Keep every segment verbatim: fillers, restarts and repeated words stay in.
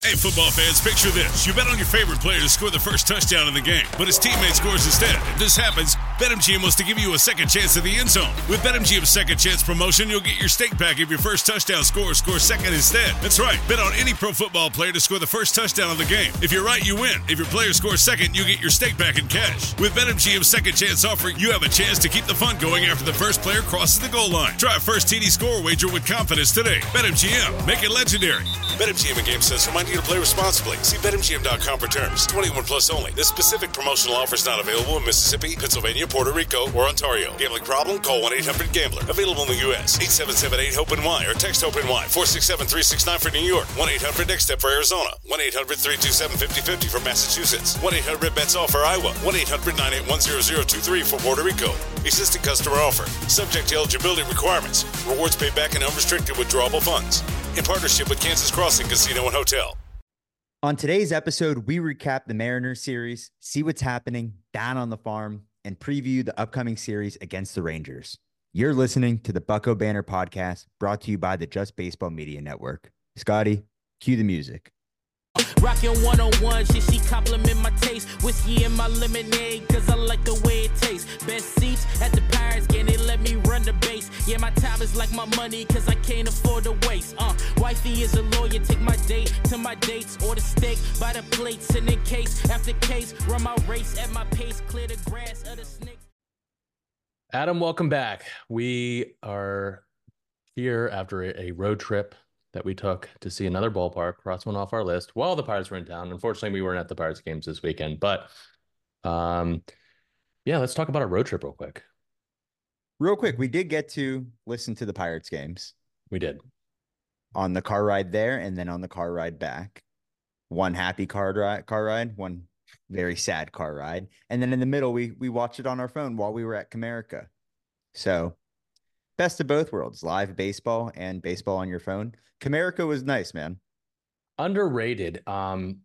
Hey, football fans, picture this. You bet on your favorite player to score the first touchdown in the game, but his teammate scores instead. If this happens, BetMGM wants to give you a second chance at the end zone. With BetMGM's second chance promotion, you'll get your stake back if your first touchdown scorer scores second instead. That's right. Bet on any pro football player to score the first touchdown of the game. If you're right, you win. If your player scores second, you get your stake back in cash. With BetMGM's second chance offer, you have a chance to keep the fun going after the first player crosses the goal line. Try a first T D score wager with confidence today. BetMGM. Make it legendary. BetMGM and GameSense remind you to play responsibly. See Bet M G M dot com for terms. twenty-one plus only. This specific promotional offer is not available in Mississippi, Pennsylvania, Puerto Rico, or Ontario. Gambling problem? Call one eight hundred gambler. Available in the U S eight seven seven eight hope N Y or text HOPE-NY. four six seven three six nine for New York. one eight hundred next step for Arizona. one eight hundred three two seven five zero five zero for Massachusetts. one eight hundred bets all for Iowa. one eight hundred nine eight one zero zero two three for Puerto Rico. Existing customer offer. Subject to eligibility requirements. Rewards paid back in unrestricted withdrawable funds. In partnership with Kansas Crossing Casino and Hotel. On today's episode, we recap the Mariners series, see what's happening down on the farm, and preview the upcoming series against the Rangers. You're listening to the Bucko Banner podcast, brought to you by the Just Baseball Media Network. Scotty, cue the music. Rockin' one oh one, shit, she compliment my taste. Whiskey in my lemonade, cause I like the way it tastes. Best seats at the Pirates game, they let me run the base. Yeah, my time is like my money, cause I can't afford to waste. Uh, wifey is a lawyer, take my date to my dates. Order steak by the plates, and in case after case, run my race at my pace, clear the grass of the snakes. Adam, welcome back. We are here after a road trip that we took to see another ballpark, cross one off our list while the Pirates were in town. Unfortunately, we weren't at the Pirates games this weekend, but um, yeah, let's talk about our road trip real quick. Real quick, we did get to listen to the Pirates games. We did. On the car ride there and then on the car ride back. One happy car ride, car ride, one very sad car ride. And then in the middle, we we watched it on our phone while we were at Comerica. So best of both worlds, live baseball and baseball on your phone. Comerica was nice, man. Underrated. Um,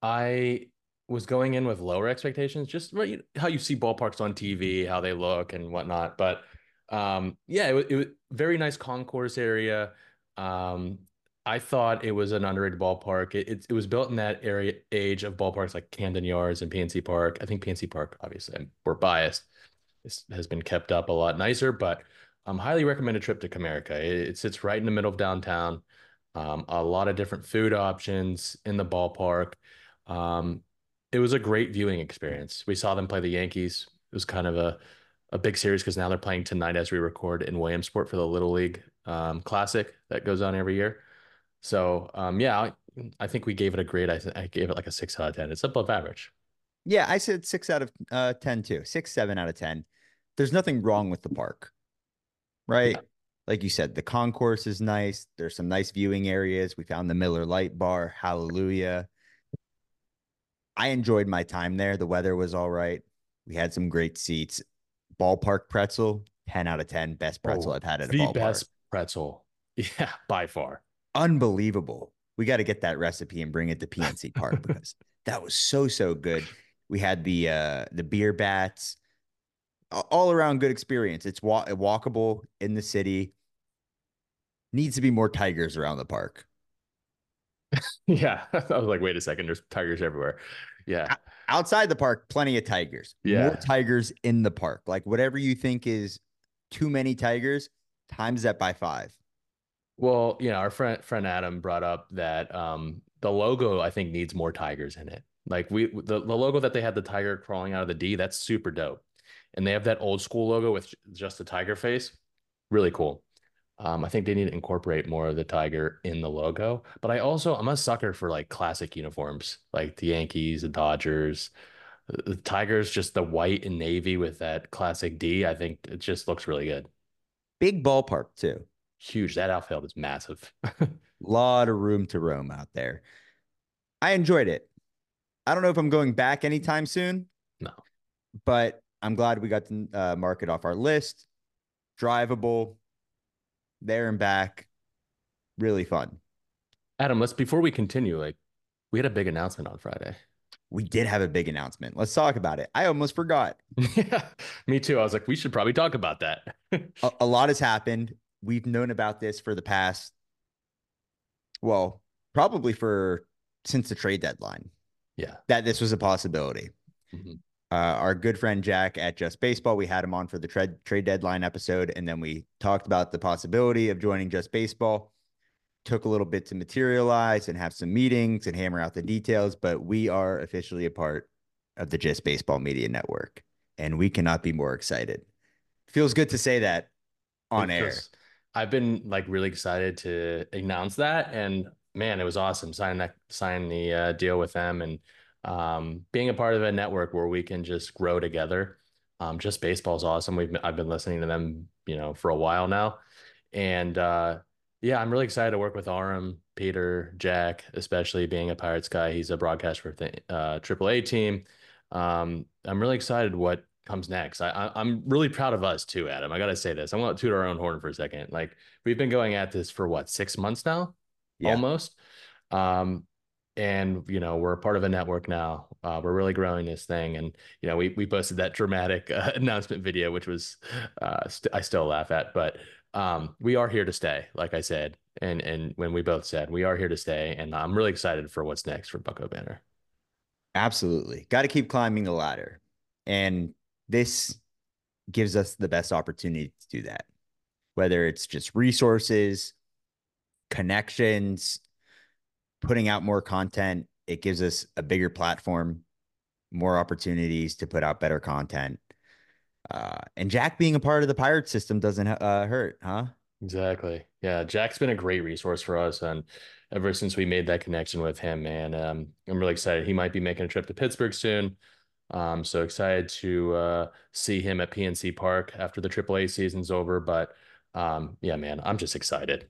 I was going in with lower expectations, just right, how you see ballparks on T V, how they look and whatnot. But um, yeah, it was, it was very nice concourse area. Um, I thought it was an underrated ballpark. It, it, it was built in that area age of ballparks like Camden Yards and P N C Park. I think P N C Park, obviously, we're biased. This has been kept up a lot nicer, but um, highly recommend a trip to Comerica. It, it sits right in the middle of downtown. Um, a lot of different food options in the ballpark. Um, it was a great viewing experience. We saw them play the Yankees. It was kind of a, a big series because now they're playing tonight as we record in Williamsport for the Little League um, Classic that goes on every year. So, um, yeah, I, I think we gave it a grade. I, th- I gave it like a six out of ten. It's above average. Yeah, I said six out of uh, ten too. Six, seven out of ten. There's nothing wrong with the park, right? Yeah. Like you said, the concourse is nice. There's some nice viewing areas. We found the Miller Lite Bar. Hallelujah. I enjoyed my time there. The weather was all right. We had some great seats. Ballpark pretzel, ten out of ten. Best pretzel oh, I've had at a ballpark. The best pretzel. Yeah, by far. Unbelievable. We got to get that recipe and bring it to P N C Park because that was so, so good. We had the uh, the beer bats. All around good experience. It's wa- walkable in the city. Needs to be more tigers around the park. Yeah. I was like, wait a second. There's tigers everywhere. Yeah. Outside the park, plenty of tigers. Yeah. More tigers in the park. Like whatever you think is too many tigers, times that by five. Well, you know, our friend friend Adam brought up that um, the logo, I think, needs more tigers in it. Like we the, the logo that they had the tiger crawling out of the D, that's super dope. And they have that old school logo with just the tiger face. Really cool. Um, I think they need to incorporate more of the tiger in the logo. But I also, I'm a sucker for like classic uniforms, like the Yankees, the Dodgers, the Tigers, just the white and navy with that classic D. I think it just looks really good. Big ballpark too. Huge. That outfield is massive. Lot of room to roam out there. I enjoyed it. I don't know if I'm going back anytime soon. No. But I'm glad we got to uh, mark it off our list. Drivable, there and back. Really fun. Adam, let's before we continue, like we had a big announcement on Friday. We did have a big announcement. Let's talk about it. I almost forgot. Yeah, me too. I was like, we should probably talk about that. a, a lot has happened. We've known about this for the past, well, probably for since the trade deadline. Yeah. That this was a possibility. Mm-hmm. Uh, our good friend Jack at Just Baseball, we had him on for the trade trade deadline episode, and then we talked about the possibility of joining Just Baseball. Took a little bit to materialize and have some meetings and hammer out the details, but we are officially a part of the Just Baseball Media Network, and we cannot be more excited. Feels good to say that on air. I've been like really excited to announce that, and man, it was awesome signing that signing the uh, deal with them, and um, being a part of a network where we can just grow together. Um, Just Baseball is awesome. We've I've been listening to them, you know, for a while now, and uh, yeah, I'm really excited to work with Aram, Peter, Jack, especially being a Pirates guy. He's a broadcaster for the uh, triple A team. Um, I'm really excited what comes next. I, I I'm really proud of us too, Adam. I gotta say this. I'm gonna toot our own horn for a second. Like we've been going at this for what, six months now, yeah. almost. Um, and you know we're a part of a network now. Uh, we're really growing this thing, and you know we we posted that dramatic uh, announcement video, which was uh, st- I still laugh at, but um, we are here to stay. Like I said, and and when we both said we are here to stay, and I'm really excited for what's next for Bucko Banner. Absolutely, got to keep climbing the ladder, and this gives us the best opportunity to do that, whether it's just resources, connections, putting out more content. It gives us a bigger platform, more opportunities to put out better content. Uh, and Jack being a part of the Pirate system doesn't uh, hurt, huh? Exactly. Yeah, Jack's been a great resource for us, and ever since we made that connection with him, man, um, I'm really excited. He might be making a trip to Pittsburgh soon. Um, so excited to uh, see him at P N C Park after the triple A season's over. But um, yeah, man, I'm just excited.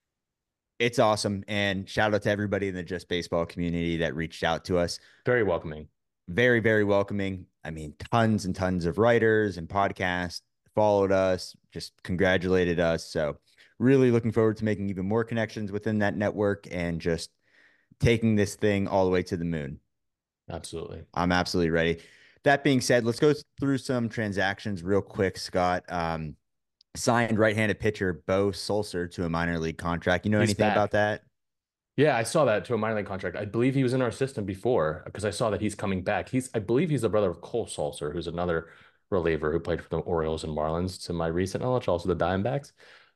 It's awesome. And shout out to everybody in the Just Baseball community that reached out to us. Very welcoming. Very, very welcoming. I mean, tons and tons of writers and podcasts followed us, just congratulated us. So really looking forward to making even more connections within that network and just taking this thing all the way to the moon. Absolutely. I'm absolutely ready. That being said, let's go through some transactions real quick, Scott. Um, signed right-handed pitcher Bo Sulser to a minor league contract. You know He's anything back. about that? Yeah, I saw that, to a minor league contract. I believe he was in our system before because I saw that he's coming back. He's, I believe he's the brother of Cole Sulser, who's another reliever who played for the Orioles and Marlins to my recent knowledge, also the Diamondbacks.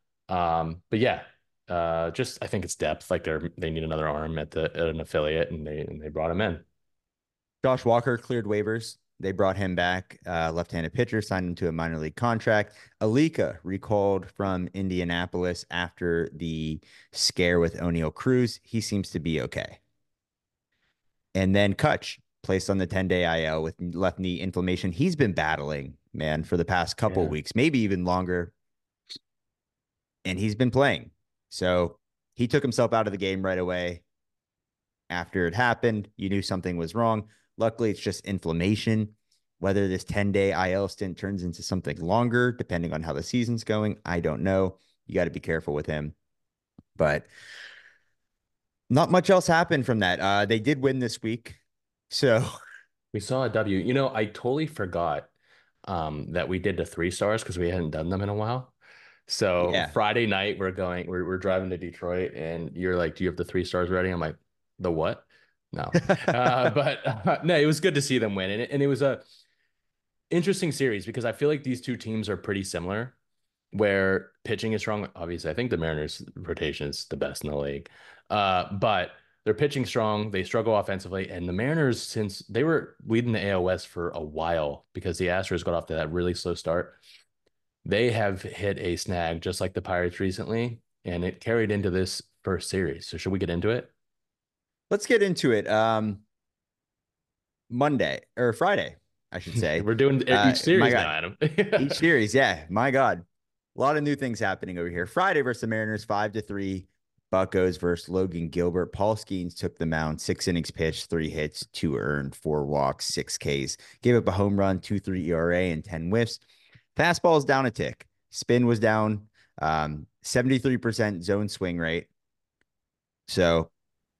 Um, but yeah, uh, just I think it's depth. Like they're they need another arm at the at an affiliate, and they and they brought him in. Josh Walker cleared waivers. They brought him back, uh, left-handed pitcher, signed him to a minor league contract. Alika recalled from Indianapolis after the scare with O'Neill Cruz. He seems to be okay. And then Kutch placed on the ten-day I L with left knee inflammation. He's been battling, man, for the past couple yeah. weeks, maybe even longer. And he's been playing. So he took himself out of the game right away. After it happened, you knew something was wrong. Luckily, it's just inflammation. Whether this ten-day I L stint turns into something longer, depending on how the season's going, I don't know. You got to be careful with him. But not much else happened from that. Uh, they did win this week. So we saw a W. You know, I totally forgot um, that we did the three stars because we hadn't done them in a while. So yeah. Friday night, we're going, we're, we're driving to Detroit, and you're like, do you have the three stars ready? I'm like, the what? No, uh, but uh, no, it was good to see them win. And it, and it was a interesting series because I feel like these two teams are pretty similar where pitching is strong. Obviously, I think the Mariners rotation is the best in the league, uh, but they're pitching strong. They struggle offensively. And the Mariners, since they were leading the A L West for a while because the Astros got off to that really slow start, they have hit a snag just like the Pirates recently, and it carried into this first series. So should we get into it? Let's get into it. Um, Monday or Friday, I should say. We're doing each uh, series now, Adam. Each series, yeah. My God, a lot of new things happening over here. Friday versus the Mariners, five to three. Buccos versus Logan Gilbert. Paul Skeens took the mound. Six innings pitched, three hits, two earned, four walks, six Ks. Gave up a home run, two three E R A, and ten whiffs. Fastball is down a tick. Spin was down. Um, seventy-three percent zone swing rate. So.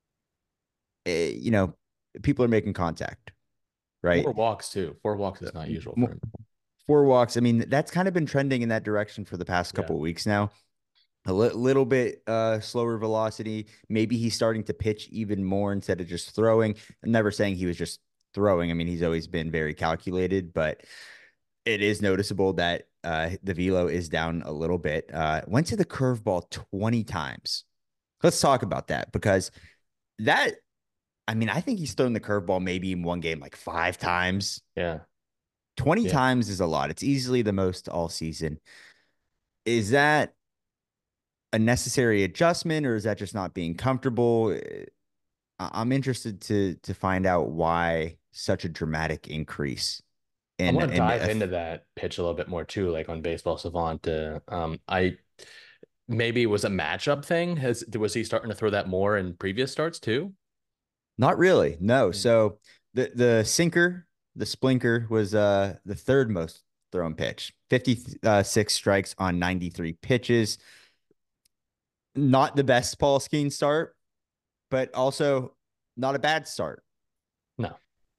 Uh, you know, people are making contact, right? Four walks too. Four walks is not usual for him. Four walks. I mean, that's kind of been trending in that direction for the past couple yeah. of weeks now. a li- little bit uh, slower velocity. Maybe he's starting to pitch even more instead of just throwing. I'm never saying he was just throwing. I mean, he's always been very calculated, but it is noticeable that uh, the velo is down a little bit. Uh, went to the curveball twenty times. Let's talk about that because that, I mean, I think he's thrown the curveball maybe in one game like five times. Yeah. twenty Yeah. times is a lot. It's easily the most all season. Is that a necessary adjustment or is that just not being comfortable? I- am interested to to find out why such a dramatic increase I in want to in dive a, into that pitch a little bit more too, like on Baseball Savant. Uh, um, I maybe it was a matchup thing. Has was he starting to throw that more in previous starts too? not really. No. Mm. So the the sinker, the splinker was uh the third most thrown pitch. fifty-six strikes on ninety-three pitches. Not the best Paul Skeens start, but also not a bad start. No.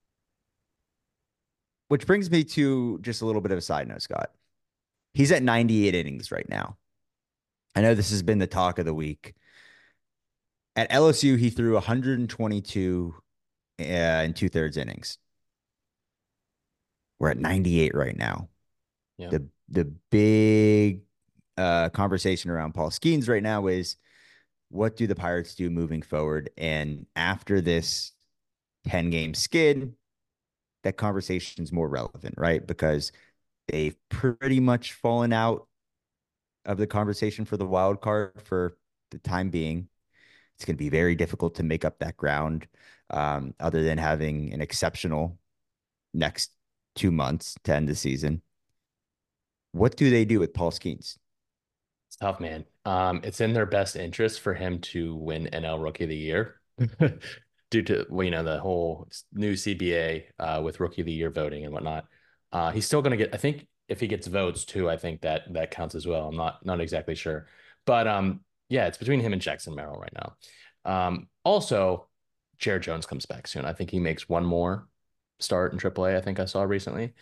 Which brings me to just a little bit of a side note, Scott. He's at ninety-eight innings right now. I know this has been the talk of the week. At L S U, he threw one hundred twenty-two uh, in two thirds innings. We're at ninety-eight right now. Yeah. The the big uh, conversation around Paul Skeens right now is what do the Pirates do moving forward? And after this ten game skid, that conversation is more relevant, right? Because they've pretty much fallen out of the conversation for the wild card for the time being. It's going to be very difficult to make up that ground, um, other than having an exceptional next two months to end the season. What do they do with Paul Skeens? It's tough, man. Um, it's in their best interest for him to win N L Rookie of the Year due to, well, you know, the whole new C B A uh, with Rookie of the Year voting and whatnot. Uh, he's still going to get, I think if he gets votes too, I think that that counts as well. I'm not not exactly sure. But um, yeah, it's between him and Jackson Merrill right now. Um, also, Jared Jones comes back soon. I think he makes one more start in triple A, I think I saw recently.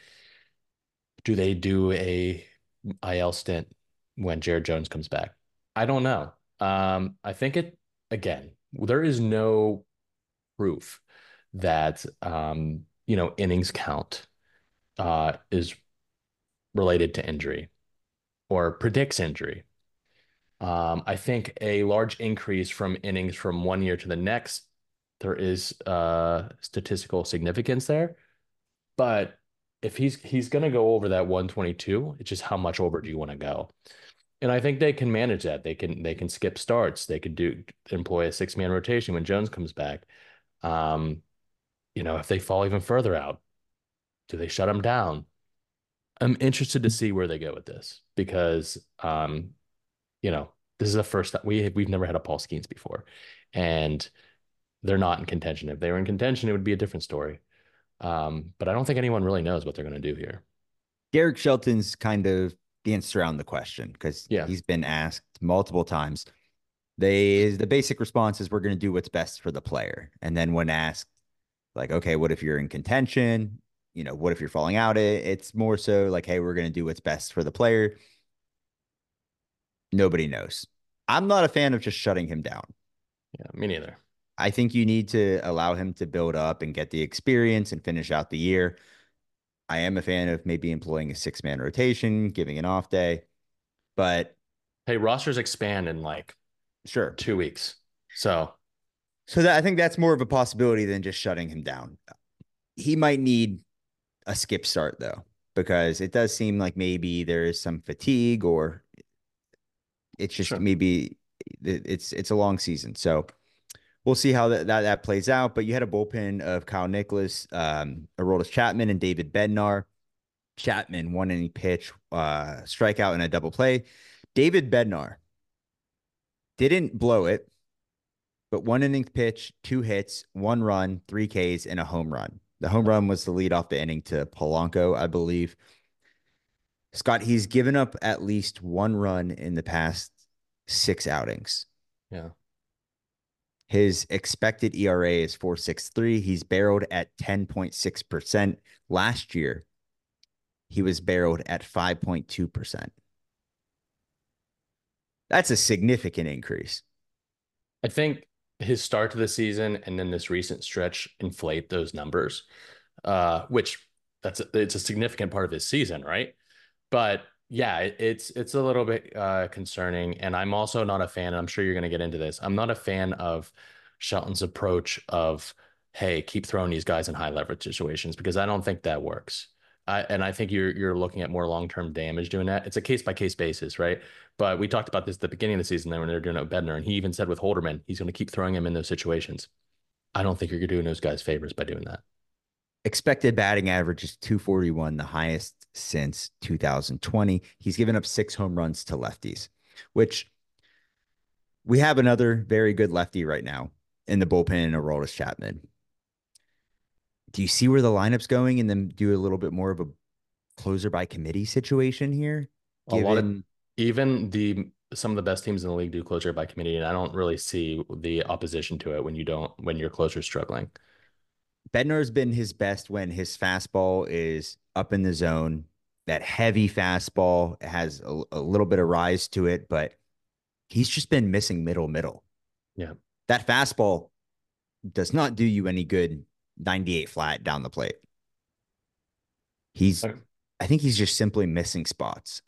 Do they do a I L stint when Jared Jones comes back? I don't know. Um, I think it again, there is no proof that um, you know, innings count uh is related to injury or predicts injury. Um, I think a large increase from innings from one year to the next, there is uh statistical significance there. But if he's he's gonna go over that one twenty-two, it's just how much over do you want to go? And I think they can manage that. They can they can skip starts. They could do employ a six man rotation when Jones comes back. Um, you know, if they fall even further out, do they shut him down? I'm interested to see where they go with this because um, you know, this is the first that we we've never had a Paul Skeens before, and they're not in contention. If they were in contention, it would be a different story. Um, but I don't think anyone really knows what they're going to do here. Derek Shelton's kind of danced around the question because Yeah. he's been asked multiple times. They the basic response is we're going to do what's best for the player. And then when asked, like, okay, what if you're in contention? You know, what if you're falling out? It, it's more so like, hey, we're going to do what's best for the player. Nobody knows. I'm not a fan of just shutting him down. Yeah, me neither. I think you need to allow him to build up and get the experience and finish out the year. I am a fan of maybe employing a six man rotation, giving an off day, but Hey, rosters expand in like sure. two weeks. So, So that I think that's more of a possibility than just shutting him down. He might need a skip start though, because it does seem like maybe there is some fatigue or it's just sure. maybe it's it's a long season. So we'll see how that, that, that plays out. But you had a bullpen of Kyle Nicholas, um, Aroldis Chapman, and David Bednar. Chapman, one inning pitch, uh, strikeout, and a double play. David Bednar didn't blow it, but one inning pitch, two hits, one run, three Ks, and a home run. The home run was the lead off the inning to Polanco, I believe. Scott, he's given up at least one run in the past six outings. Yeah. His expected E R A is four point six three. He's barreled at ten point six percent. Last year, he was barreled at five point two percent. That's a significant increase. I think his start to the season and then this recent stretch inflate those numbers, uh, which that's a, it's a significant part of his season, right? But yeah, it, it's it's a little bit uh, concerning, and I'm also not a fan. And I'm sure you're going to get into this. I'm not a fan of Shelton's approach of, hey, keep throwing these guys in high leverage situations because I don't think that works. I, and I think you're you're looking at more long term damage doing that. It's a case by case basis, right? But we talked about this at the beginning of the season then when they're doing it with Bednar, and he even said with Holderman, he's going to keep throwing him in those situations. I don't think you're doing those guys favors by doing that. Expected batting average is two forty-one, the highest since two thousand twenty. He's given up six home runs to lefties, which we have another very good lefty right now in the bullpen in Aroldis Chapman. Do you see where the lineup's going and then do a little bit more of a closer by committee situation here? Given... A lot of even the some of the best teams in the league do closer by committee, and I don't really see the opposition to it when you don't when your closer's struggling. Bednar's been his best when his fastball is up in the zone. That heavy fastball has a, a little bit of rise to it, but he's just been missing middle middle. Yeah. That fastball does not do you any good ninety-eight flat down the plate. He's okay. I think he's just simply missing spots.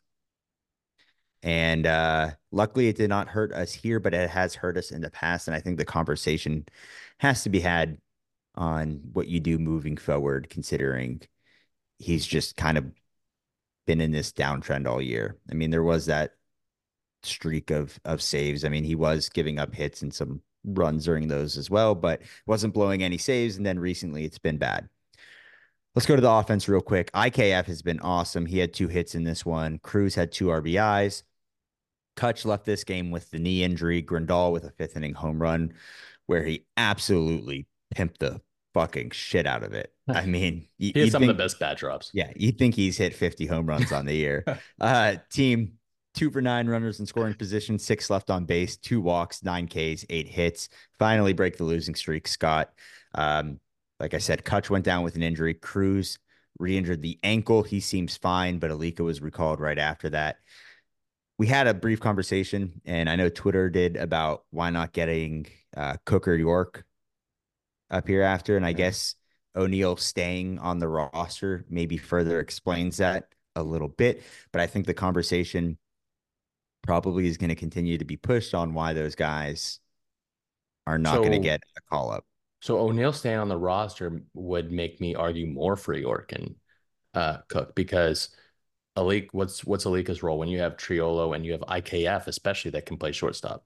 And uh, luckily it did not hurt us here, but it has hurt us in the past. And I think the conversation has to be had on what you do moving forward, considering he's just kind of been in this downtrend all year. I mean, there was that streak of of saves. I mean, he was giving up hits and some runs during those as well, but wasn't blowing any saves. And then recently it's been bad. Let's go to the offense real quick. I K F has been awesome. He had two hits in this one. Cruz had two R B Is. Kutch left this game with the knee injury. Grandal with a fifth inning home run where he absolutely pimped the fucking shit out of it. I mean, he has some think, of the best bat drops. Yeah, you think he's hit fifty home runs on the year. uh, team, two for nine runners in scoring position, six left on base, two walks, nine Ks, eight hits. Finally break the losing streak, Scott. Um, like I said, Kutch went down with an injury. Cruz re-injured the ankle. He seems fine, but Alika was recalled right after that. We had a brief conversation, and I know Twitter did, about why not getting uh, Cook or York up here after. And I guess O'Neill staying on the roster maybe further explains that a little bit. But I think the conversation probably is going to continue to be pushed on why those guys are not so, going to get a call up. So O'Neill staying on the roster would make me argue more for York and uh, Cook, because Alika, what's what's Alika's role when you have Triolo and you have I K F, especially, that can play shortstop?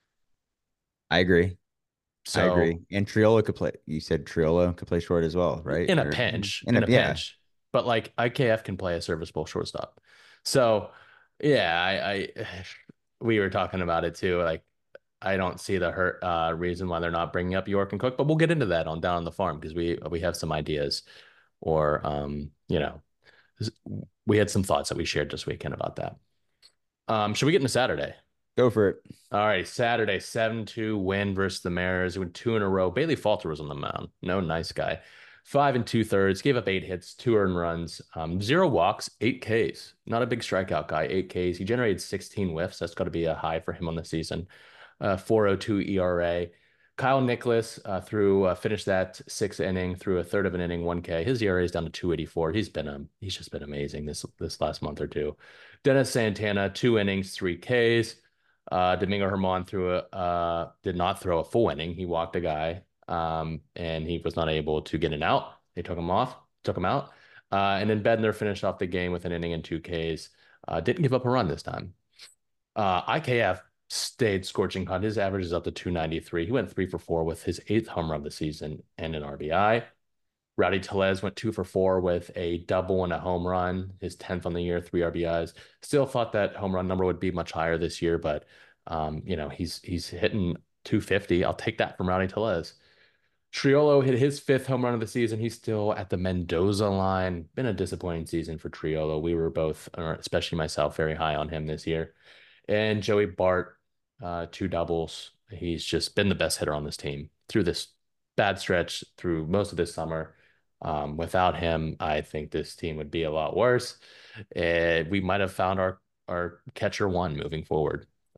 I agree. So, I agree. And Triolo could play. You said Triolo could play short as well, right? In a or, pinch. In, in a, a pinch. Yeah. But like I K F can play a serviceable shortstop. So yeah, I, I we were talking about it too. Like I don't see the hurt uh, reason why they're not bringing up York and Cook, but we'll get into that on Down on the Farm because we we have some ideas, or um, you know, we had some thoughts that we shared this weekend about that. Um, should we get into Saturday? Go for it. All right, Saturday, seven two win versus the Mariners. Went two in a row. Bailey Falter was on the mound. No nice guy. Five and two thirds. Gave up eight hits, two earned runs, um, zero walks, eight Ks. Not a big strikeout guy. Eight Ks. He generated sixteen whiffs. That's got to be a high for him on the season. Uh, four oh two E R A. Kyle Nicholas uh, threw uh, finished that sixth inning, through a third of an inning, one K. His E R A is down to two eighty-four. He's been um, he's just been amazing this this last month or two. Dennis Santana, two innings, three Ks. Uh, Domingo Germán threw a uh, did not throw a full inning. He walked a guy, um, and he was not able to get an out. They took him off, took him out, uh, and then Bednar finished off the game with an inning and two Ks. Uh, didn't give up a run this time. Uh, I K F stayed scorching hot. His average is up to two ninety-three. He went three for four with his eighth home run of the season and an R B I. Rowdy Tellez went two for four with a double and a home run, his tenth on the year, three R B Is. Still thought that home run number would be much higher this year, but um, you know, he's he's hitting two fifty. I'll take that from Rowdy Tellez. Triolo hit his fifth home run of the season. He's still at the Mendoza line. Been a disappointing season for Triolo. We were both, or especially myself, very high on him this year. And Joey Bart, uh, two doubles. He's just been the best hitter on this team through this bad stretch, through most of this summer. Um, without him, I think this team would be a lot worse. Uh, we might have found our, our catcher one moving forward.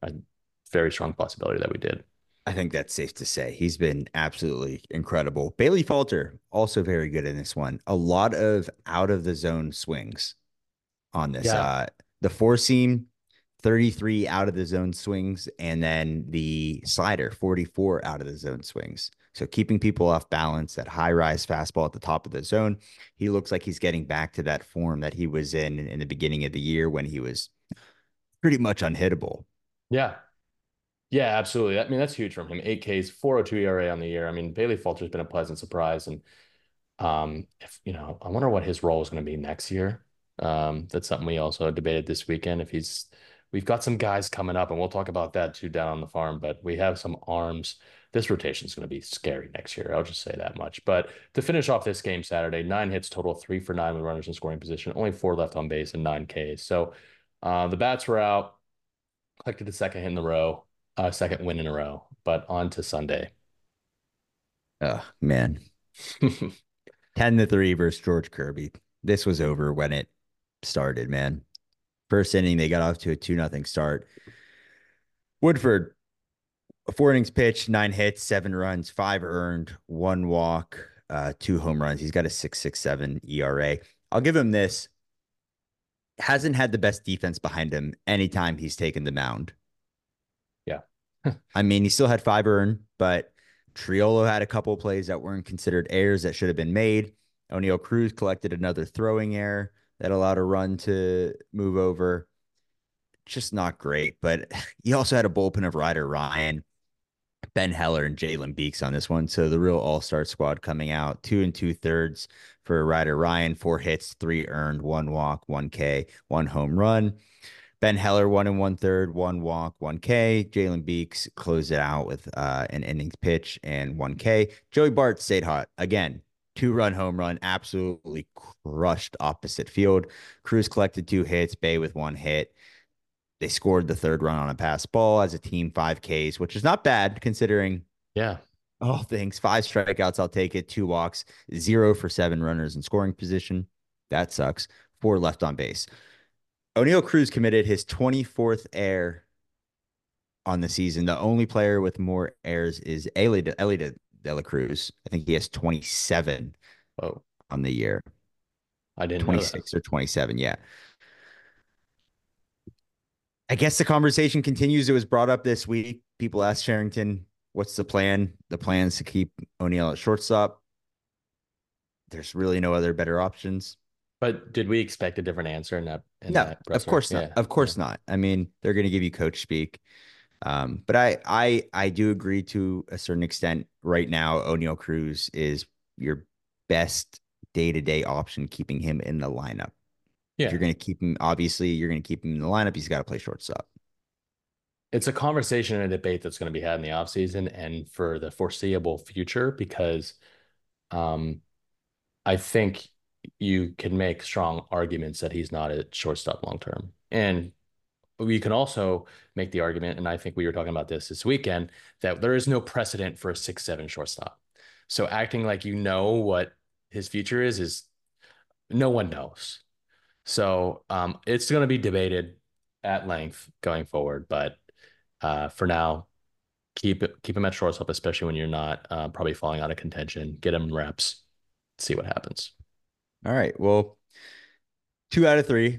a very strong possibility that we did. I think that's safe to say. He's been absolutely incredible. Bailey Falter, also very good in this one. A lot of out of the zone swings on this. Yeah. Uh, the four seam, thirty-three out of the zone swings, and then the slider, forty-four out of the zone swings. So keeping people off balance, that high rise fastball at the top of the zone. He looks like he's getting back to that form that he was in in the beginning of the year when he was pretty much unhittable. Yeah. Yeah, absolutely. I mean, that's huge from him. Eight Ks, four oh two E R A on the year. I mean, Bailey Falter's been a pleasant surprise. And um, if you know, I wonder what his role is going to be next year. Um, that's something we also debated this weekend. If he's, we've got some guys coming up, and we'll talk about that too down on the farm. But we have some arms. This rotation is going to be scary next year. I'll just say that much. But to finish off this game Saturday, nine hits total, three for nine with runners in scoring position, only four left on base, and nine Ks. So uh, the bats were out. Collected the second hit in the row, uh, second win in a row. But on to Sunday. Oh man. ten to three versus George Kirby. This was over when it started, man. First inning, they got off to a two nothing start. Woodford, a four innings pitch, nine hits, seven runs, five earned, one walk, uh, two home runs. He's got a six six seven E R A. I'll give him this. Hasn't had the best defense behind him anytime he's taken the mound. Yeah. I mean, he still had five earned, but Triolo had a couple of plays that weren't considered errors that should have been made. O'Neill Cruz collected another throwing error that allowed a run to move over. Just not great, but he also had a bullpen of Ryder Ryan, Ben Heller, and Jalen Beeks on this one. So the real all-star squad coming out. Two and two thirds for Ryder Ryan, four hits, three earned, one walk, one K, one home run. Ben Heller, one and one third, one walk, one K. Jalen Beeks closed it out with uh, an innings pitch and one K. Joey Bart stayed hot again. Two-run home run, absolutely crushed opposite field. Cruz collected two hits, Bay with one hit. They scored the third run on a pass ball as a team, five Ks, which is not bad considering Yeah. all things. Five strikeouts, I'll take it. Two walks, zero for seven runners in scoring position. That sucks. Four left on base. O'Neill Cruz committed his twenty-fourth error on the season. The only player with more errors is Ellie De, Ellie De, De La Cruz. I think he has twenty-seven Oh, on the year. I didn't know twenty-six that. or twenty-seven, yeah. I guess the conversation continues. It was brought up this week. People asked Sherrington, what's the plan? The plan is to keep O'Neill at shortstop. There's really no other better options. But did we expect a different answer in that? In No, that of presser? course not. Yeah. Of course Yeah. not. I mean, they're going to give you coach speak. Um, but I, I, I do agree to a certain extent. Right now, O'Neill Cruz is your best day-to-day option, keeping him in the lineup. If Yeah. you're going to keep him, obviously, you're going to keep him in the lineup. He's got to play shortstop. It's a conversation and a debate that's going to be had in the offseason and for the foreseeable future because um, I think you can make strong arguments that he's not a shortstop long term. And we can also make the argument, and I think we were talking about this this weekend, that there is no precedent for a six seven shortstop. So acting like you know what his future is, is no one knows. So um, it's going to be debated at length going forward. But uh, for now, keep it, keep him at shortstop, especially when you're not uh, probably falling out of contention. Get him reps, see what happens. All right. Well, two out of three.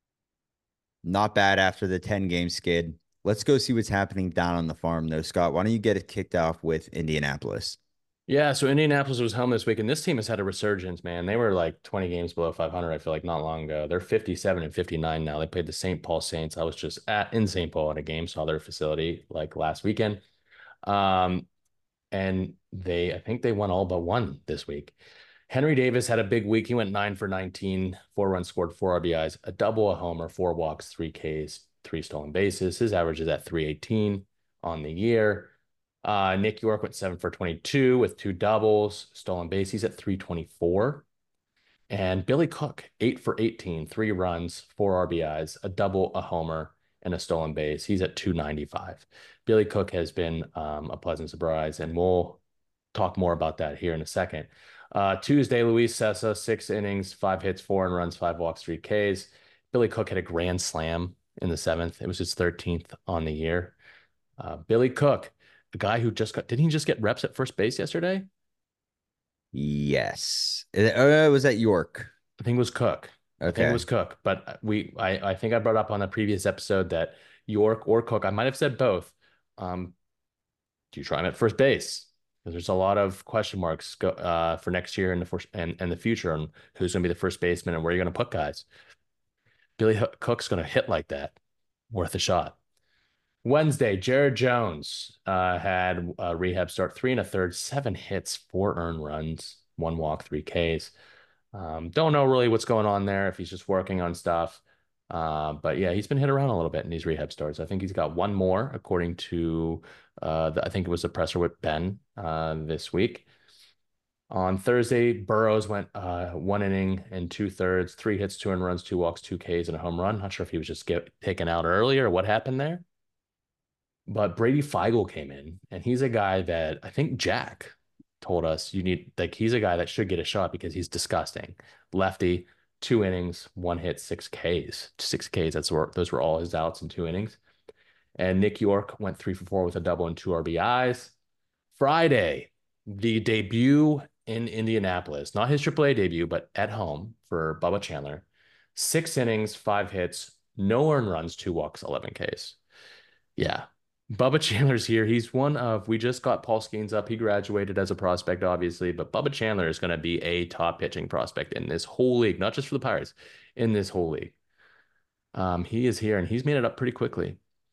Not bad after the ten game skid. Let's go see what's happening down on the farm, though. Scott, why don't you get it kicked off with Indianapolis? Yeah, so Indianapolis was home this week, and this team has had a resurgence, man. They were like twenty games below five hundred, I feel like, not long ago. They're fifty-seven and fifty-nine now. They played the Saint Paul Saints. I was just at in Saint Paul at a game, saw their facility like last weekend. Um, and they, I think they won all but one this week. Henry Davis had a big week. He went nine for nineteen, four runs scored, four R B Is, a double, a homer, four walks, three Ks, three stolen bases. His average is at three eighteen on the year. Uh, Nick York went seven for twenty-two with two doubles, stolen base. He's at three twenty-four. And Billy Cook, eight for eighteen, three runs, four R B Is, a double, a homer, and a stolen base. He's at two ninety-five. Billy Cook has been um, a pleasant surprise, and we'll talk more about that here in a second. Uh, Tuesday, Luis Cessa, six innings, five hits, four and runs, five walks, three Ks. Billy Cook had a grand slam in the seventh. It was his thirteenth on the year. Uh, Billy Cook, the guy who just got, didn't he just get reps at first base yesterday? Yes. Uh, oh, was that York? I think it was Cook. I think it Okay. was Cook, but we, I, I think I brought up on a previous episode that York or Cook, I might have said both. Um, do you try him at first base? Because there's a lot of question marks go, uh, for next year and the first and, and the future on who's going to be the first baseman and where you're going to put guys. Billy Cook's going to hit like that, worth a shot. Wednesday, Jared Jones uh, had a rehab start, three and a third, seven hits, four earned runs, one walk, three Ks. Um, don't know really what's going on there if he's just working on stuff. Uh, but yeah, he's been hit around a little bit in these rehab starts. I think he's got one more, according to uh, the, I think it was the presser with Ben uh, this week. On Thursday, Burrows went uh, one inning and two thirds, three hits, two earned runs, two walks, two Ks, and a home run. Not sure if he was just get, taken out early or what happened there. But Brady Feigl came in, and he's a guy that I think Jack told us you need, like, he's a guy that should get a shot because he's disgusting. Lefty, two innings, one hit, six Ks. Six Ks, that's where, those were all his outs in two innings. And Nick York went three for four with a double and two R B Is. Friday, the debut in Indianapolis, not his triple A debut, but at home for Bubba Chandler. Six innings, five hits, no earned runs, two walks, eleven Ks. Yeah. Bubba Chandler's here. He's one of, we just got Paul Skeens up. He graduated as a prospect, obviously, but Bubba Chandler is going to be a top pitching prospect in this whole league, not just for the Pirates, in this whole league. Um, he is here, and he's made it up pretty quickly.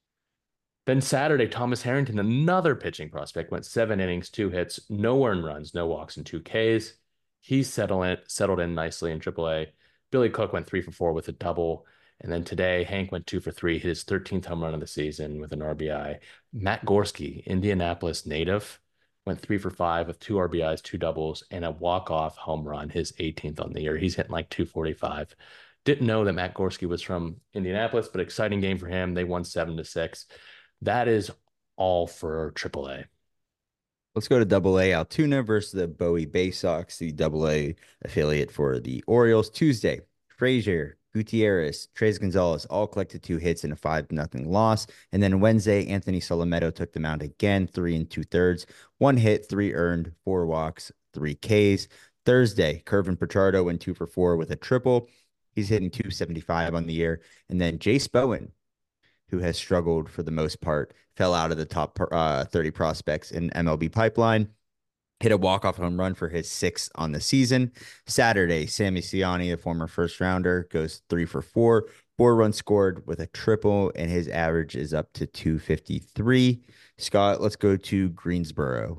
Then Saturday, Thomas Harrington, another pitching prospect, went seven innings, two hits, no earned runs, no walks, and two Ks. He's settled in, settled in nicely in triple A. Billy Cook went three for four with a double. And then today, Hank went two for three, hit his thirteenth home run of the season with an R B I. Matt Gorski, Indianapolis native, went three for five with two R B Is, two doubles, and a walk-off home run, his eighteenth on the year. He's hitting like two forty-five. Didn't know that Matt Gorski was from Indianapolis, but exciting game for him. They won seven to six. That is all for triple A. Let's go to double A. Altoona versus the Bowie Bay Sox, the double A affiliate for the Orioles. Tuesday, Frazier, Gutierrez, Tres Gonzalez all collected two hits in a five nothing loss. And then Wednesday, Anthony Solometo took the mound again, three and two thirds, one hit, three earned, four walks, three Ks. Thursday, Kervin Pichardo went two for four with a triple. He's hitting two seventy-five on the year. And then Jace Bowen, who has struggled for the most part, fell out of the top uh, thirty prospects in M L B pipeline. Hit a walk-off home run for his sixth on the season. Saturday, Sammy Siani, a former first-rounder, goes three for four. Four runs scored with a triple, and his average is up to two fifty-three. Scott, let's go to Greensboro.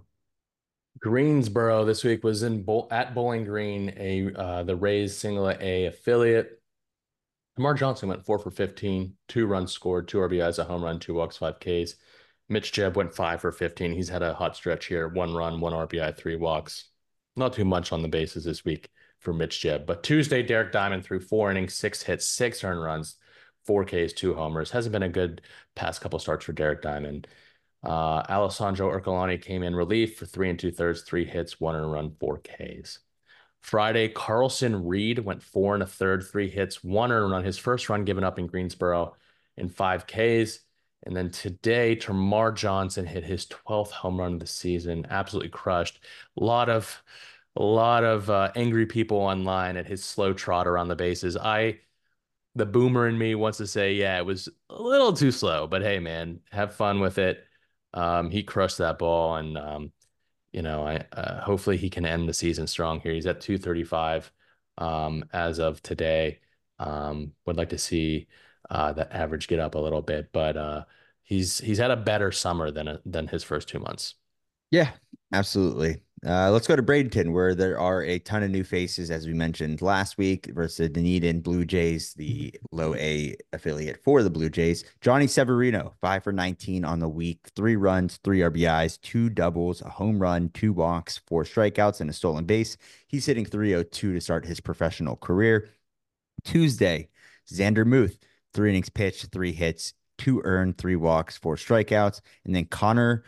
Greensboro this week was in Bo- at Bowling Green, a uh, the Rays single A affiliate. Lamar Johnson went four for fifteen, two runs scored, two R B Is, a home run, two walks, five Ks. Mitch Jebb went five for fifteen. He's had a hot stretch here. One run, one R B I, three walks. Not too much on the bases this week for Mitch Jebb. But Tuesday, Derek Diamond threw four innings, six hits, six earned runs, four Ks, two homers. Hasn't been a good past couple starts for Derek Diamond. Uh, Alessandro Urcolani came in relief for three and two thirds, three hits, one earned run, four Ks. Friday, Carlson Reed went four and a third, three hits, one earned run. His first run given up in Greensboro in five Ks. And then today, Termarr Johnson hit his twelfth home run of the season, absolutely crushed. A lot of, a lot of uh, angry people online at his slow trot around the bases. I, the boomer in me wants to say, yeah, it was a little too slow, but hey, man, have fun with it. Um, he crushed that ball, and um, you know, I uh, hopefully he can end the season strong here. He's at two thirty-five um, as of today. Um, would like to see uh, that average get up a little bit, but uh, he's he's had a better summer than a, than his first two months. Yeah, absolutely. Uh, let's go to Bradenton, where there are a ton of new faces, as we mentioned last week, versus the Dunedin Blue Jays, the low A affiliate for the Blue Jays. Johnny Severino, five for nineteen on the week, three runs, three R B Is, two doubles, a home run, two walks, four strikeouts, and a stolen base. He's hitting three oh two to start his professional career. Tuesday, Xander Muth, three innings pitched, three hits, two earned, three walks, four strikeouts. And then Connor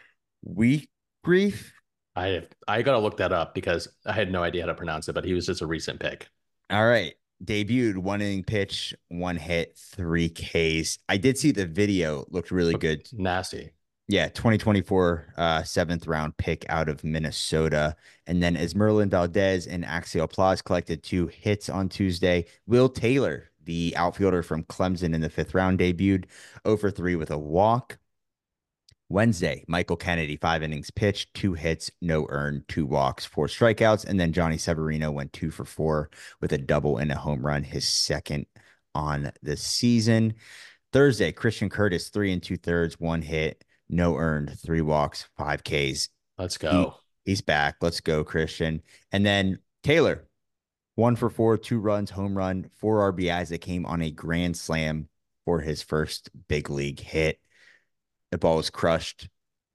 Weegrief. I I gotta look that up because I had no idea how to pronounce it, but he was just a recent pick. All right. debuted, one inning pitch, one hit, three Ks. I did see the video, looked really good. Nasty. Yeah, twenty twenty-four uh, seventh round pick out of Minnesota. And then as Merlin Valdez and Axiel Plaz collected two hits on Tuesday, Will Taylor, the outfielder from Clemson in the fifth round, debuted oh for three with a walk. Wednesday, Michael Kennedy, five innings pitched, two hits, no earned, two walks, four strikeouts. And then Johnny Severino went two for four with a double and a home run, his second on the season. Thursday, Christian Curtis, three and two thirds, one hit, no earned, three walks, five Ks. Let's go. He, he's back. Let's go, Christian. And then Taylor, one for four, two runs, home run, four R B Is that came on a grand slam for his first big league hit. The ball was crushed.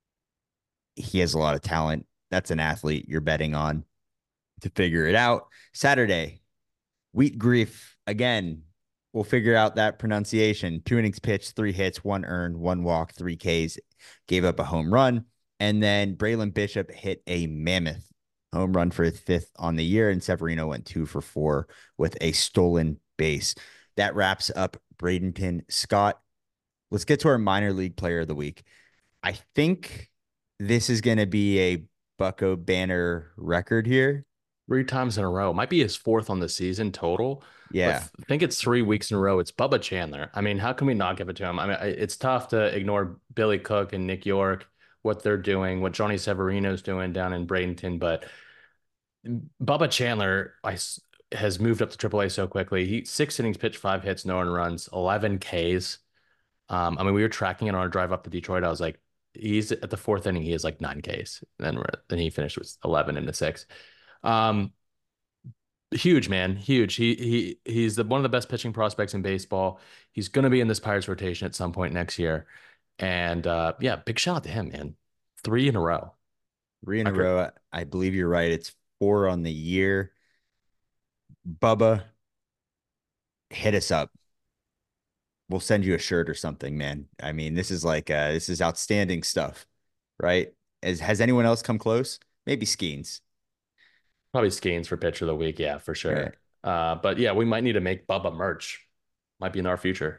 He has a lot of talent. That's an athlete you're betting on to figure it out. Saturday, Wheat Grief again. We'll figure out that pronunciation. Two innings pitched, three hits, one earned, one walk, three Ks, gave up a home run. And then Braylon Bishop hit a mammoth home run for his fifth on the year. And Severino went two for four with a stolen base. That wraps up Bradenton Scott. Let's get to our minor league player of the week. I think this is going to be a Bucko Banner record here. Three times in a row. Might be his fourth on the season total. Yeah. I think it's three weeks in a row. It's Bubba Chandler. I mean, how can we not give it to him? I mean, it's tough to ignore Billy Cook and Nick York, what they're doing, what Johnny Severino's doing down in Bradenton. But Bubba Chandler I, has moved up to triple A so quickly. He six innings pitched, five hits, no earned runs, eleven Ks. Um, I mean, we were tracking it on our drive up to Detroit. I was like, he's at the fourth inning. He has like nine Ks. Then we're, then he finished with eleven into six. Um, huge, man, huge. He he he's the one of the best pitching prospects in baseball. He's going to be in this Pirates rotation at some point next year. And uh, yeah, big shout out to him, man. Three in a row. Three in a row. I believe you're right. It's four on the year. Bubba, hit us up. We'll send you a shirt or something, man. I mean, this is like uh, this is outstanding stuff, right? As has anyone else come close? Maybe Skeens. Probably Skeens for pitcher of the week, yeah, for sure. Right. Uh, but yeah, we might need to make Bubba merch. Might be in our future.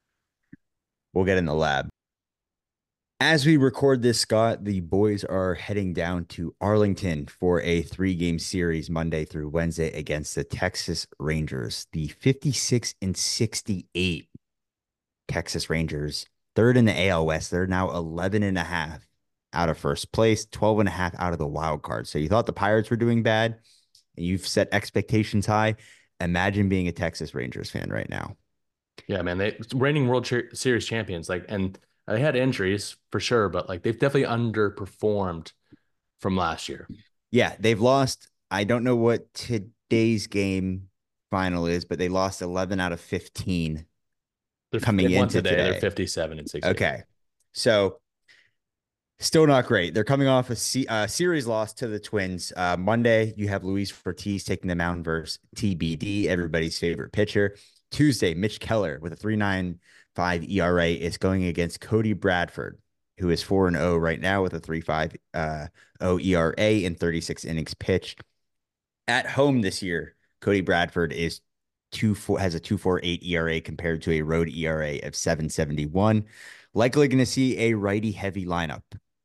We'll get in the lab. As we record this, Scott, the boys are heading down to Arlington for a three-game series Monday through Wednesday against the Texas Rangers. The fifty-six and sixty-eight Texas Rangers, third in the A L West. They're now eleven and a half out of first place, twelve and a half out of the wild card. So you thought the Pirates were doing bad and you've set expectations high. Imagine being a Texas Rangers fan right now. Yeah, man, they reigning World Series champions, like, and they had injuries for sure, but like they've definitely underperformed from last year. Yeah, they've lost. I don't know what today's game final is, but they lost eleven out of fifteen. They're coming into today, today. They're fifty-seven and sixty. Okay. So still not great. They're coming off a C- uh, series loss to the Twins. Uh, Monday, you have Luis Ortiz taking the mound versus T B D, everybody's favorite pitcher. Tuesday, Mitch Keller with a three point nine five E R A is going against Cody Bradford, who is four and oh right now with a three point five oh E R A in thirty-six innings pitched. At home this year, Cody Bradford is two four has a two point four eight E R A compared to a road E R A of seven point seven one. Likely going to see a righty heavy lineup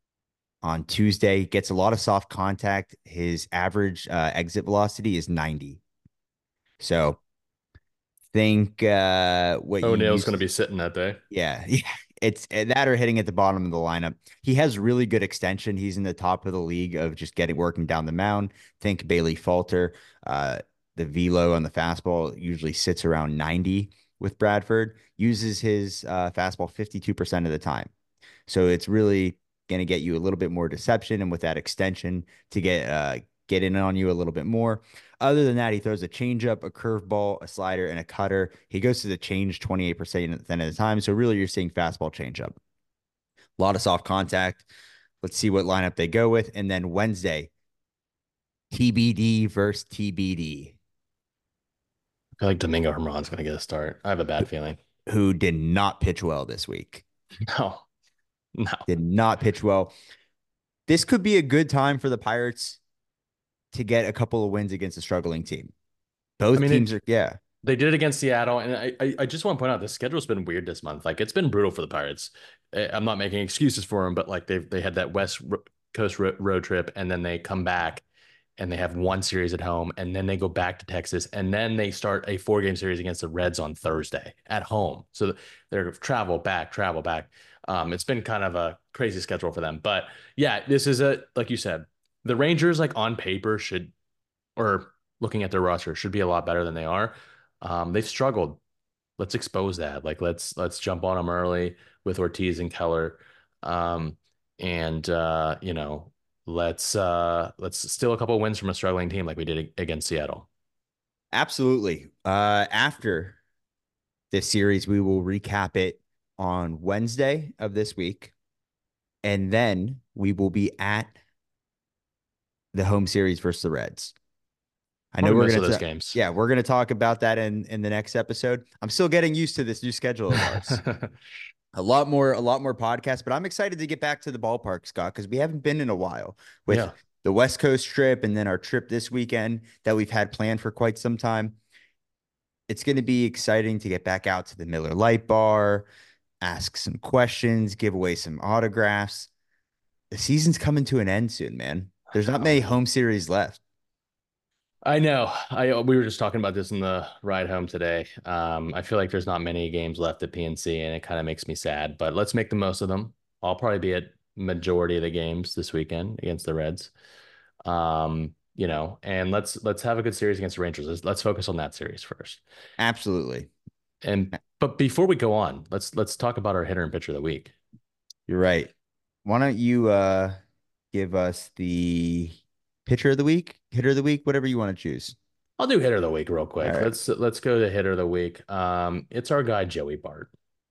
on Tuesday. Gets a lot of soft contact. His average uh, exit velocity is ninety. So think uh, what O'Neill's going to be sitting that day. Yeah, yeah. It's that or hitting at the bottom of the lineup. He has really good extension. He's in the top of the league of just getting working down the mound. Think Bailey Falter. Uh, the velo on the fastball usually sits around ninety with Bradford. Uses his uh, fastball fifty-two percent of the time. So it's really going to get you a little bit more deception, and with that extension to get uh, get in on you a little bit more. Other than that, he throws a changeup, a curveball, a slider, and a cutter. He goes to the change twenty-eight percent of the time. So really, you're seeing fastball changeup. A lot of soft contact. Let's see what lineup they go with. And then Wednesday, T B D versus T B D. I feel like Domingo Herman's going to get a start. I have a bad feeling. Who did not pitch well this week. No, no. Did not pitch well. This could be a good time for the Pirates to get a couple of wins against a struggling team. Both I mean, teams it, are, yeah. They did it against Seattle, and I, I, I just want to point out the schedule's been weird this month. Like it's been brutal for the Pirates. I- I'm not making excuses for them, but like they they had that West Ro- Coast ro- road trip, and then they come back and they have one series at home, and then they go back to Texas, and then they start a four game series against the Reds on Thursday at home. So they're travel back, travel back. Um, it's been kind of a crazy schedule for them, but yeah, this is a like you said, the Rangers like on paper should, or looking at their roster, should be a lot better than they are. Um, they've struggled. Let's expose that. Like let's let's jump on them early with Ortiz and Keller. Um, and uh, you know, let's uh let's steal a couple of wins from a struggling team like we did against Seattle. Absolutely. Uh, after this series, we will recap it on Wednesday of this week. And then we will be at the home series versus the Reds. I know we're Most of gonna those ta- games. yeah, we're gonna talk about that in in the next episode. I'm still getting used to this new schedule of ours. A lot more, a lot more podcasts, but I'm excited to get back to the ballpark, Scott, because we haven't been in a while with Yeah. the West Coast trip and then our trip this weekend that we've had planned for quite some time. It's going to be exciting to get back out to the Miller Lite Bar, ask some questions, give away some autographs. The season's coming to an end soon, man. There's not Oh, many man. home series left. I know. I we were just talking about this in the ride home today. Um, I feel like there's not many games left at P N C, and it kind of makes me sad. But let's make the most of them. I'll probably be at majority of the games this weekend against the Reds. Um, you know, and let's let's have a good series against the Rangers. Let's, let's focus on that series first. Absolutely. And but before we go on, let's let's talk about our hitter and pitcher of the week. You're right. Why don't you uh give us the pitcher of the week, hitter of the week, whatever you want to choose. I'll do hitter of the week real All quick. right. Let's let's go to hitter of the week. Um, it's our guy Joey Bart.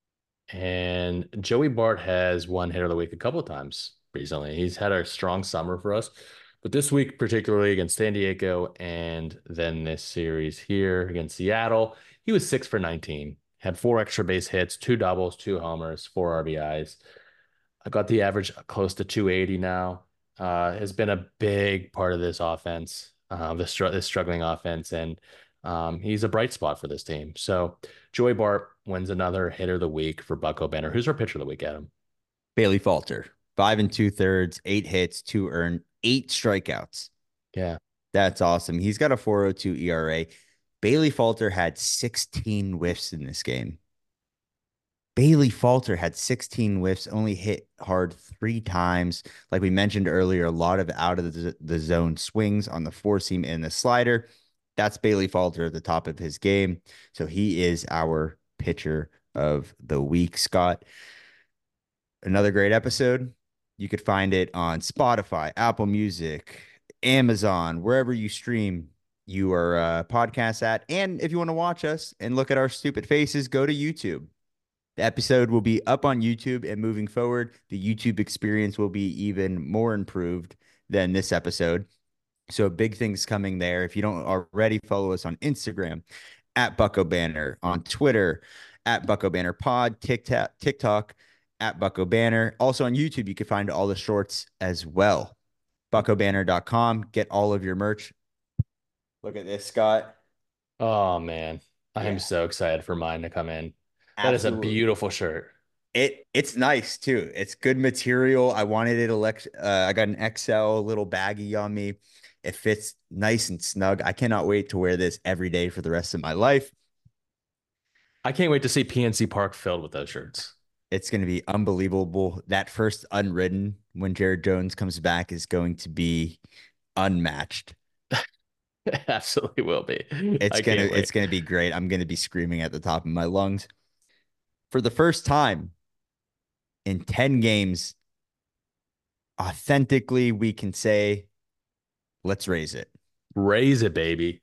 And Joey Bart has won hitter of the week a couple of times recently. He's had a strong summer for us, but this week, particularly against San Diego and then this series here against Seattle, he was six for nineteen, had four extra base hits, two doubles, two homers, four R B Is. I got the average close to two eighty now. Uh, has been a big part of this offense, uh, this, str- this struggling offense, and um, he's a bright spot for this team. So Joey Bart wins another hitter of the week for Bucko Banner. Who's our pitcher of the week, Adam? Bailey Falter, five and two thirds, eight hits, two earned, eight strikeouts. Yeah. That's awesome. He's got a four oh two E R A. Bailey Falter had sixteen whiffs in this game. Bailey Falter had sixteen whiffs, only hit hard three times. Like we mentioned earlier, a lot of out of the, the zone swings on the four seam and the slider. That's Bailey Falter at the top of his game. So he is our pitcher of the week, Scott. Another great episode. You could find it on Spotify, Apple Music, Amazon, wherever you stream your uh, podcasts at. And if you want to watch us and look at our stupid faces, go to YouTube. The episode will be up on YouTube, and moving forward, the YouTube experience will be even more improved than this episode. So big things coming there. If you don't already, follow us on Instagram at Bucko Banner, on Twitter at Bucko Banner Pod, TikTok, TikTok at Bucko Banner. Also on YouTube, you can find all the shorts as well. bucko banner dot com. Get all of your merch. Look at this, Scott. Oh man, I am Yeah. so excited for mine to come in. That is a Absolutely. beautiful shirt. It it's nice too. It's good material. I wanted it elect. Uh, I got an X L little baggy on me. It fits nice and snug. I cannot wait to wear this every day for the rest of my life. I can't wait to see P N C Park filled with those shirts. It's going to be unbelievable. That first unwritten when Jared Jones comes back is going to be unmatched. It absolutely will be. It's I gonna can't wait. it's gonna be great. I'm gonna be screaming at the top of my lungs. For the first time in ten games, authentically, we can say, let's raise it. Raise it, baby.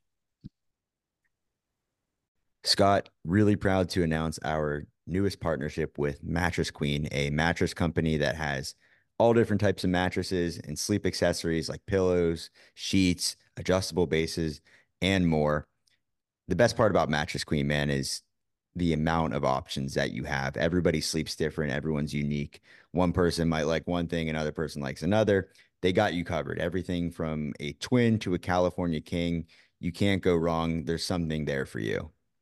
Scott, really proud to announce our newest partnership with Mattress Queen, a mattress company that has all different types of mattresses and sleep accessories like pillows, sheets, adjustable bases, and more. The best part about Mattress Queen, man, is the amount of options that you have. Everybody sleeps different. Everyone's unique. One person might like one thing, another person likes another. They got you covered. Everything from a twin to a California king. You can't go wrong. There's something there for you.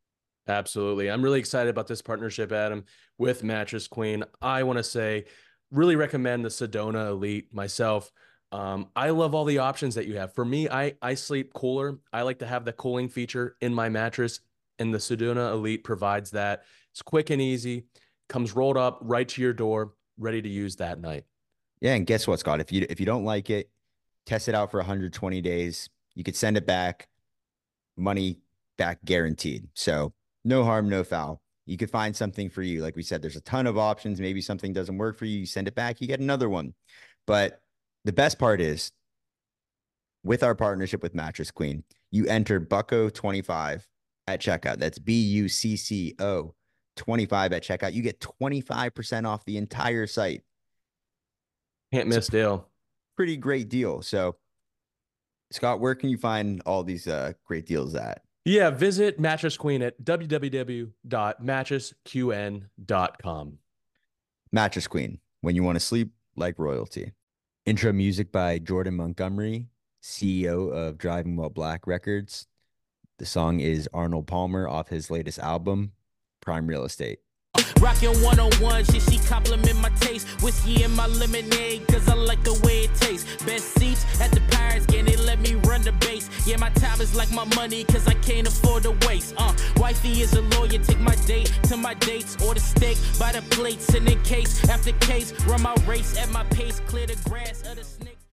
Absolutely. I'm really excited about this partnership, Adam, with Mattress Queen. I want to say, really recommend the Sedona Elite myself. Um, I love all the options that you have. For me, I, I sleep cooler. I like to have the cooling feature in my mattress, and the Sedona Elite provides that. It's quick and easy, comes rolled up right to your door, ready to use that night. Yeah, and guess what, Scott? If you if you don't like it, test it out for one hundred twenty days. You could send it back, money back guaranteed. So no harm, no foul. You could find something for you. Like we said, there's a ton of options. Maybe something doesn't work for you. You send it back, you get another one. But the best part is, with our partnership with Mattress Queen, you enter Bucko twenty-five at checkout. That's B U C C O twenty-five at checkout. You get twenty-five percent off the entire site. Can't miss deal. Pretty great deal. So, Scott, where can you find all these uh, great deals at? Yeah, visit Mattress Queen at w w w dot mattress q n dot com. Mattress Queen, when you want to sleep like royalty. Intro music by Jordan Montgomery, C E O of Driving While Black Records. The song is Arnold Palmer off his latest album, Prime Real Estate. Rockin' one oh one, shit, she compliment my taste. Whiskey in my lemonade, cause I like the way it tastes. Best seats at the Pirates game, they let me run the base. Yeah, my time is like my money, cause I can't afford to waste. Uh, wifey is a lawyer, take my date to my dates. Order steak by the plates, and in case after case, run my race at my pace, clear the grass of the